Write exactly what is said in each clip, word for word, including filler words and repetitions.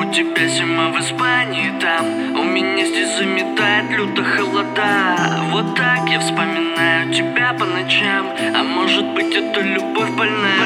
у тебя зима в Испании, там у меня здесь заметает люто холода. Вот так я вспоминаю тебя по ночам, а может быть это любовь больная.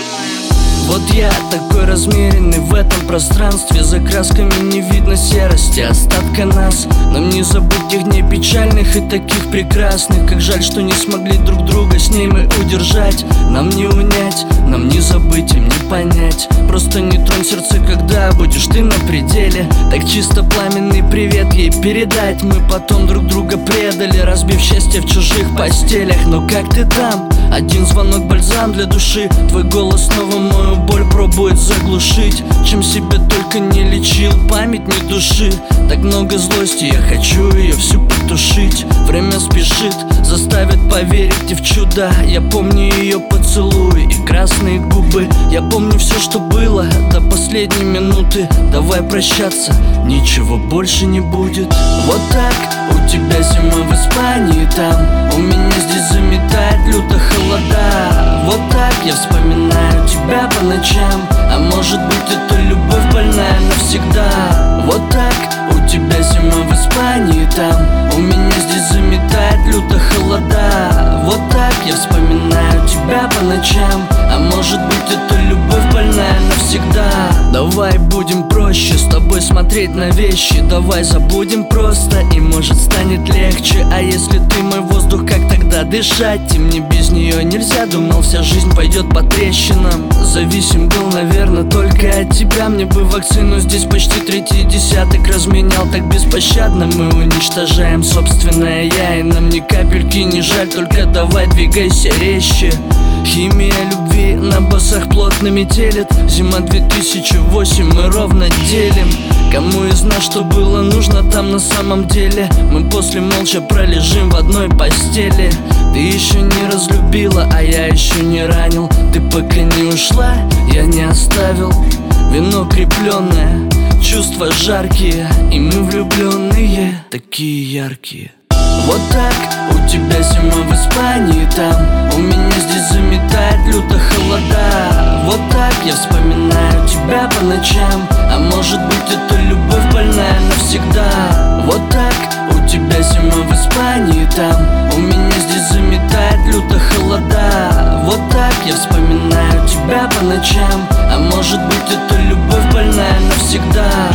Вот я такой размеренный в этом пространстве, за красками не видно серости, остатка нас. Нам не забыть тех дней печальных и таких прекрасных. Как жаль, что не смогли друг друга с ней мы удержать. Нам не унять, нам не забыть, им не понять. Просто не тронь сердце, когда будешь ты на пределе. Так чисто пламенный привет ей передать. Мы потом друг друга предали, разбив счастье в чужих постелях. Но как ты там? Один звонок бальзам для души. Твой голос снова мою боль пробует заглушить. Чем себя только не лечил, память не души. Так много злости, я хочу ее всю потушить. Время спешит, заставит поверить и в чудо. Я помню ее поцелуи и красные губы. Я помню все, что было до последней минуты. Давай прощаться, ничего больше не будет. Вот так, у тебя зима в Испании, там у меня здесь заметает люто холода. Вот так я вспоминаю тебя по ночам, а может быть это любовь больная навсегда. Вот так, у тебя зима в Испании, там у меня здесь заметает люто холода. Вот так я вспоминаю тебя по ночам, а может быть это любовь больная навсегда. Давай будем проще с тобой смотреть на вещи. Давай забудем просто, и может станет легче. А если ты мой воздух, как тогда дышать? И мне без нее нельзя, думал вся жизнь пойдет по трещинам. Зависим был, наверное, только от тебя. Мне бы вакцину, здесь почти третий десяток разменял. Так беспощадно мы уничтожаем собственное я. И нам ни капельки не жаль, только давай двигайся резче. Химия любви на басах плотно метелит. Зима две тысячи восемь, мы ровно делим. Кому из нас что было нужно там на самом деле? Мы после молча пролежим в одной постели. Ты еще не разлюбила, а я еще не ранил. Ты пока не ушла, я не оставил. Вино крепленное, чувства жаркие, и мы влюбленные, такие яркие. Вот так, у тебя зима в Испании, там у меня здесь заметает люто холода. Вот так я вспоминаю тебя по ночам, а может быть это любовь больная навсегда. Вот так, у тебя зима в Испании, там у меня здесь заметает люто холода. Вот так я вспоминаю тебя по ночам, а может быть это любовь больная навсегда.